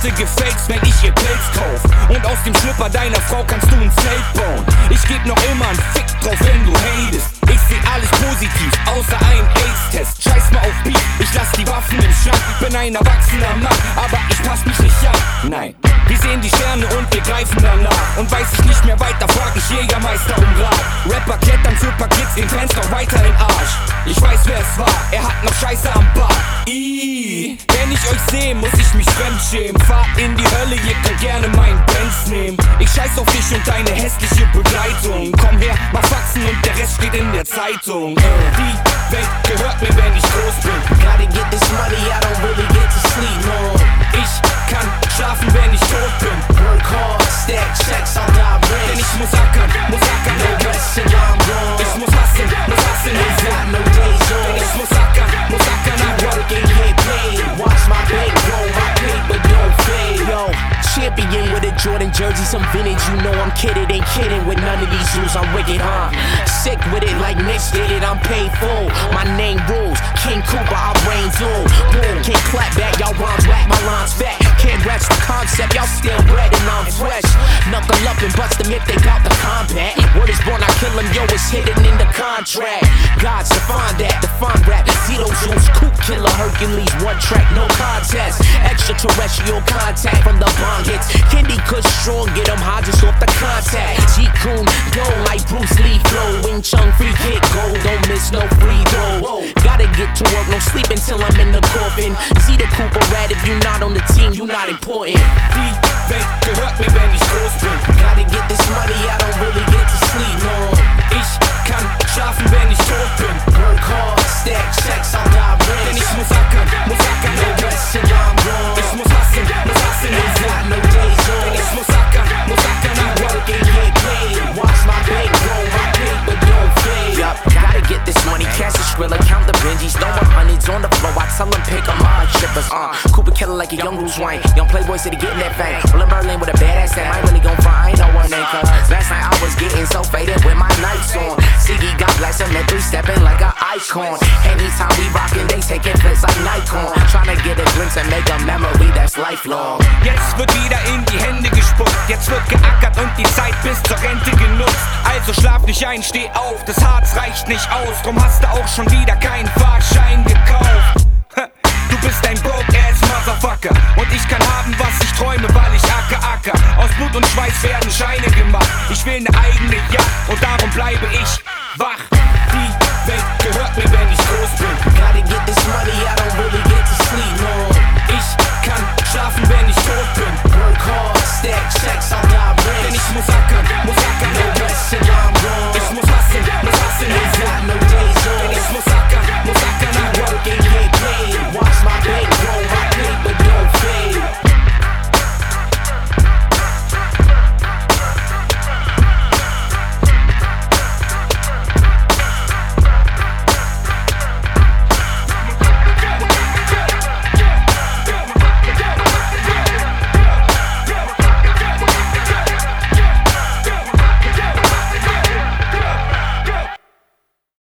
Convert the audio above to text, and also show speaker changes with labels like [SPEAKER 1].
[SPEAKER 1] fertige Fakes, wenn ich ihr Pilz kauf. Und aus dem Schlüpper deiner Frau kannst du ein Zelt bauen. Ich geb noch immer einen Fick drauf, wenn du hatest. Ich seh alles positiv, außer ein AIDS-Test. Scheiß mal auf Beef, ich lass die Waffen im Schrank. Bin ein erwachsener Mann, aber ich pass mich nicht an. Nein, wir sehen die Sterne und wir greifen danach. Und weiß ich nicht mehr weiter, frag ich Jägermeister um Rat. Rapper klettern für paar Klicks, den Fans noch weiter in Arsch. Ich weiß, wer es war, er hat noch Scheiße am Bart. Wenn ich euch sehe, muss ich mich fremdschämen. Fahrt in die Hölle, ihr könnt gerne meinen Benz nehmen. Ich scheiß auf dich und deine hässliche Begleitung. Komm her, mach Faxen und der Rest steht in der Zeitung. Die Welt gehört mir, wenn ich groß bin.
[SPEAKER 2] Gotta get this money, I don't really get to sleep, no.
[SPEAKER 1] Ich kann schlafen, wenn ich tot bin.
[SPEAKER 2] Work hard, stack checks, I'll die rich.
[SPEAKER 1] Denn ich muss ackern,
[SPEAKER 2] no rest till I'm gone.
[SPEAKER 1] Ich muss hasseln,
[SPEAKER 2] Ain't got no days off.
[SPEAKER 1] Denn ich muss ackern,
[SPEAKER 2] Keep working, get paid. Watch my bank grow, my paper don't fade. Yo, champion with a Jordan jersey, some vintage, you know I'm kidding. Ain't kidding with none of these rules, I'm wicked, huh? Sick with it like Knicks did it, I'm paid full. My name rules, King Cooper, I reign through. Boom, can't clap back, y'all rhymes whack, my lines fat. Can't grasp the concept, y'all still bred and I'm fresh. Knuckle up and bust them if they got the combat. Word is born, I kill them, yo, it's hidden in the contract. Gods define that, define rap. Zito Juice, Coop Killer, Hercules, one track, no contest. Extraterrestrial contact from the bomb hits. Candy Kush strong, get them high just off the contact. G-Kun, go like Bruce Lee flow. Wing Chun, free kick, go, don't miss no free throw. Gotta get to work, no sleep until I'm in the coffin. See the Cooper rat, if you not on the team, you not important.
[SPEAKER 1] Die Welt gehört mir, wenn ich groß bin.
[SPEAKER 2] Gotta get this money, I don't really get to sleep, no.
[SPEAKER 1] Ich kann schlafen, wenn ich tot bin.
[SPEAKER 2] Work hard, stack checks, I'll die
[SPEAKER 1] Denn
[SPEAKER 2] rich.
[SPEAKER 1] ich muss ackern,
[SPEAKER 2] No rest till I'm gone.
[SPEAKER 1] ich muss hasseln,
[SPEAKER 2] Ain't got no days
[SPEAKER 1] Denn ich
[SPEAKER 2] off.
[SPEAKER 1] muss ackern,
[SPEAKER 2] Keep working, get paid. Watch my bank grow, my paper don't fade. Yup, gotta get this money, cash the Skrilla, count the Benjis, throwing hundreds on the floor. I tell them pick 'em up, shippers, Cooper Killer like a young Bruce Wayne. Young Playboy city getting that fame. Rollin' Berlin with a badass aim. I ain't really gon' front, I ain't no one name. Cause last night I was getting so faded with my nights on. Siggy got blacks and then 3-stepping like an icon. Anytime we rockin', they taking flips like Nikon. Tryna get a glimpse and make a memory that's lifelong.
[SPEAKER 1] Jetzt wird wieder in die Hände gespuckt. Jetzt wird geackert und die Zeit bis zur Rente genutzt. Also schlaf nicht ein, steh auf, das Harz reicht nicht aus. Drum hast du auch schon wieder keinen Fahrschein gekauft. Du bist ein Broke-Ass-Motherfucker. Und ich kann haben, was ich träume, weil ich acker. Aus Blut und Schweiß werden Scheine gemacht. Ich will ne eigene Jagd und darum bleibe ich wach.